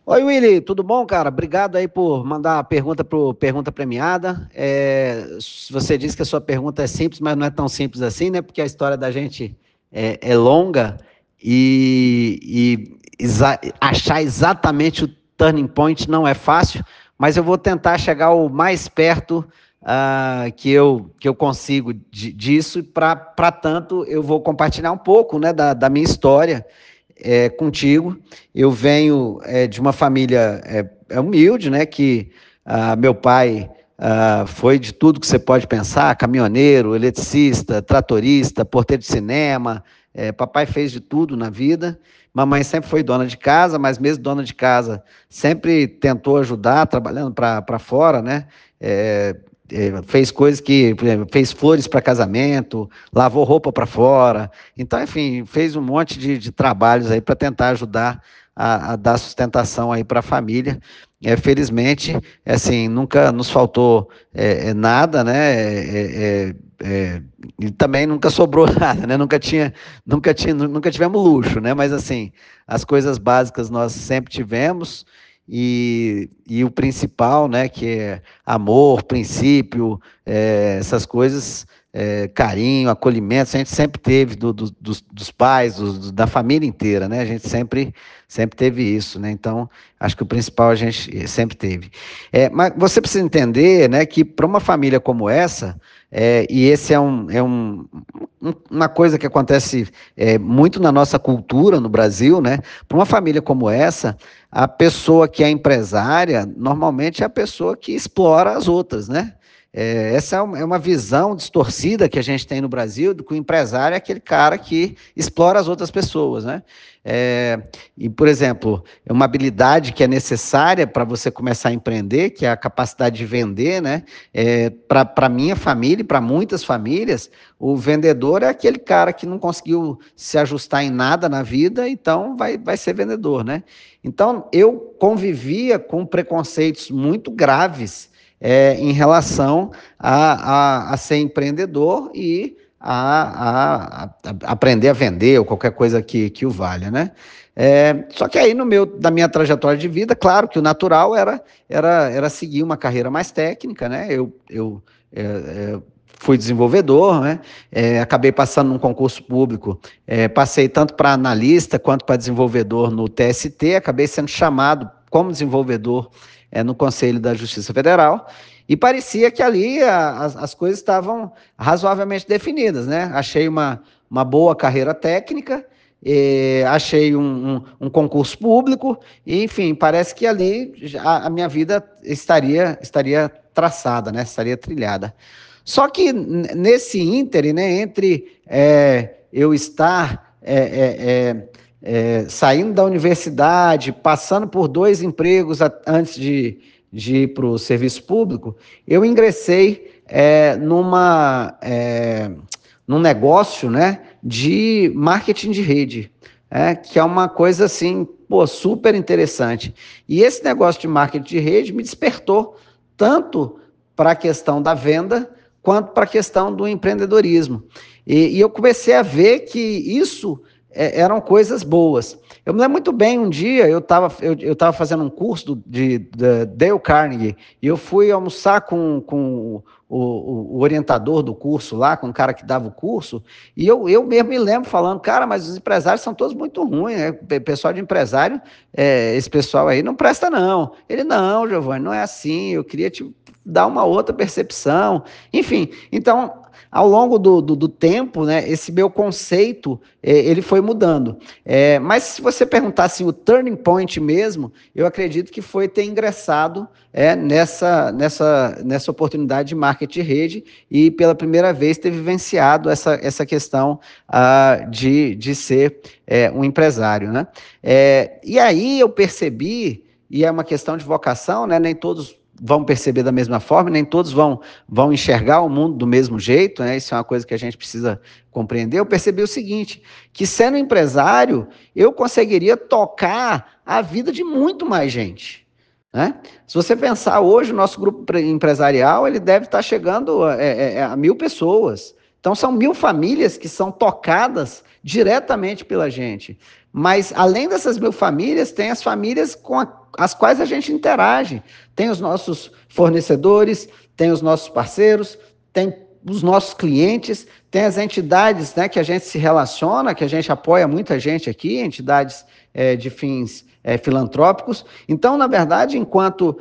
Oi, Willy, tudo bom, cara? Obrigado aí por mandar a pergunta pro Pergunta Premiada. Você disse que a sua pergunta é simples, mas não é tão simples assim, né? Porque a história da gente é longa e achar exatamente o turning point não é fácil, mas eu vou tentar chegar o mais perto que eu consigo disso, e para tanto eu vou compartilhar um pouco, né, da minha história contigo. Eu venho de uma família humilde, né? Que meu pai foi de tudo que você pode pensar: caminhoneiro, eletricista, tratorista, porteiro de cinema. Papai fez de tudo na vida. Mamãe sempre foi dona de casa, mas mesmo dona de casa, sempre tentou ajudar, trabalhando para fora, né? É, fez coisas que, por exemplo, fez flores para casamento, lavou roupa para fora. Então, enfim, fez um monte de trabalhos aí para tentar ajudar a dar sustentação aí para a família. Felizmente, assim, nunca nos faltou nada, né? E também nunca sobrou nada, né? Nunca tivemos luxo, né? Mas assim, as coisas básicas nós sempre tivemos. E o principal, né, que é amor, princípio, essas coisas, carinho, acolhimento, a gente sempre teve dos pais, da família inteira, né? A gente sempre teve isso, né? Então, acho que o principal a gente sempre teve. Mas você precisa entender, né, que para uma família como essa, e esse uma coisa que acontece muito na nossa cultura no Brasil, né? Para uma família como essa, a pessoa que é empresária, normalmente é a pessoa que explora as outras, né? Essa é uma visão distorcida que a gente tem no Brasil, do que o empresário é aquele cara que explora as outras pessoas, né? E, por exemplo, uma habilidade que é necessária para você começar a empreender, que é a capacidade de vender, né? Para minha família e para muitas famílias, o vendedor é aquele cara que não conseguiu se ajustar em nada na vida, então vai ser vendedor, né? Então, eu convivia com preconceitos muito graves em relação a ser empreendedor e a aprender a vender ou qualquer coisa que o valha, né? Só que aí da minha trajetória de vida, claro que o natural era seguir uma carreira mais técnica, né? Eu fui desenvolvedor, né? Acabei passando num concurso público, passei tanto para analista quanto para desenvolvedor no TST, acabei sendo chamado como desenvolvedor no Conselho da Justiça Federal, e parecia que ali as coisas estavam razoavelmente definidas, né? Achei uma boa carreira técnica, achei um concurso público, e, enfim, parece que ali a minha vida estaria traçada, né? Estaria trilhada. Só que nesse ínterim, né, entre eu estar saindo da universidade, passando por dois empregos antes de ir para o serviço público, eu ingressei num negócio, né, de marketing de rede, que é uma coisa assim, pô, super interessante. E esse negócio de marketing de rede me despertou tanto para a questão da venda quanto para a questão do empreendedorismo. E eu comecei a ver que isso eram coisas boas. Eu me lembro muito bem, um dia eu tava fazendo um curso de Dale Carnegie, e eu fui almoçar com o orientador do curso lá, com o cara que dava o curso, e eu mesmo me lembro falando: cara, mas os empresários são todos muito ruins, né? Pessoal de empresário, esse pessoal aí não presta não. Ele: não, Giovanni, não é assim, eu queria te dar uma outra percepção. Enfim, então, ao longo do tempo, né, esse meu conceito, ele foi mudando. Mas se você perguntar assim, o turning point mesmo, eu acredito que foi ter ingressado nessa oportunidade de marketing de rede, e pela primeira vez ter vivenciado essa questão de ser um empresário, né? E aí eu percebi, e é uma questão de vocação, né? Nem todos vão perceber da mesma forma, nem todos vão enxergar o mundo do mesmo jeito, né? Isso é uma coisa que a gente precisa compreender. Eu percebi o seguinte, que sendo empresário, eu conseguiria tocar a vida de muito mais gente, né? Se você pensar hoje, o nosso grupo empresarial, ele deve estar chegando a 1.000 pessoas. Então, são 1.000 famílias que são tocadas diretamente pela gente. Mas, além dessas 1.000 famílias, tem as famílias as quais a gente interage. Tem os nossos fornecedores, tem os nossos parceiros, tem os nossos clientes, tem as entidades, né, que a gente se relaciona, que a gente apoia muita gente aqui, entidades de fins filantrópicos. Então, na verdade, enquanto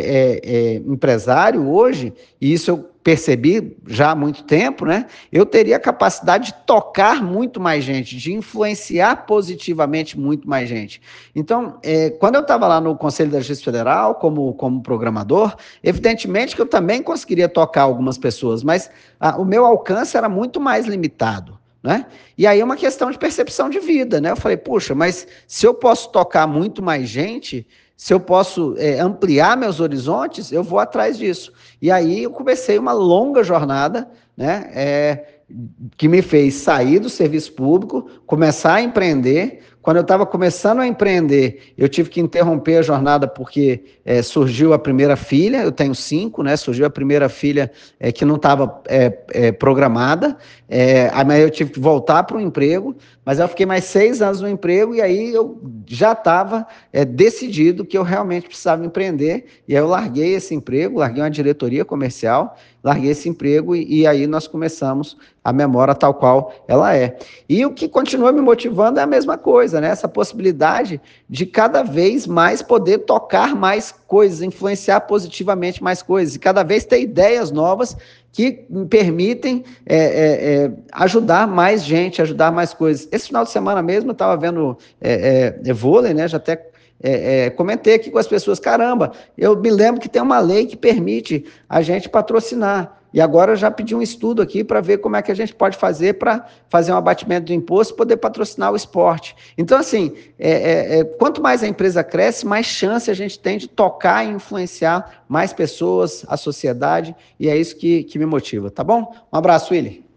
empresário hoje, e isso eu percebi já há muito tempo, né, eu teria a capacidade de tocar muito mais gente, de influenciar positivamente muito mais gente. Então, quando eu estava lá no Conselho da Justiça Federal, como programador, evidentemente que eu também conseguiria tocar algumas pessoas, mas o meu alcance era muito mais limitado, né? E aí é uma questão de percepção de vida, né? Eu falei, puxa, mas se eu posso tocar muito mais gente, se eu posso ampliar meus horizontes, eu vou atrás disso. E aí eu comecei uma longa jornada, né? Que me fez sair do serviço público, começar a empreender. Quando eu estava começando a empreender, eu tive que interromper a jornada porque surgiu a primeira filha, eu tenho 5, né? Surgiu a primeira filha que não estava programada, aí eu tive que voltar para o emprego, mas eu fiquei mais 6 anos no emprego e aí eu já estava decidido que eu realmente precisava empreender, e aí eu larguei esse emprego, larguei uma diretoria comercial, larguei esse emprego e aí nós começamos a Memora tal qual ela é. E o que continua me motivando é a mesma coisa, né? Essa possibilidade de cada vez mais poder tocar mais coisas, influenciar positivamente mais coisas, e cada vez ter ideias novas que me permitem ajudar mais gente, ajudar mais coisas. Esse final de semana mesmo eu estava vendo vôlei, né? Já até comentei aqui com as pessoas, caramba, eu me lembro que tem uma lei que permite a gente patrocinar. E agora eu já pedi um estudo aqui para ver como é que a gente pode fazer para fazer um abatimento do imposto e poder patrocinar o esporte. Então, assim, quanto mais a empresa cresce, mais chance a gente tem de tocar e influenciar mais pessoas, a sociedade, e é isso que me motiva, tá bom? Um abraço, Willy.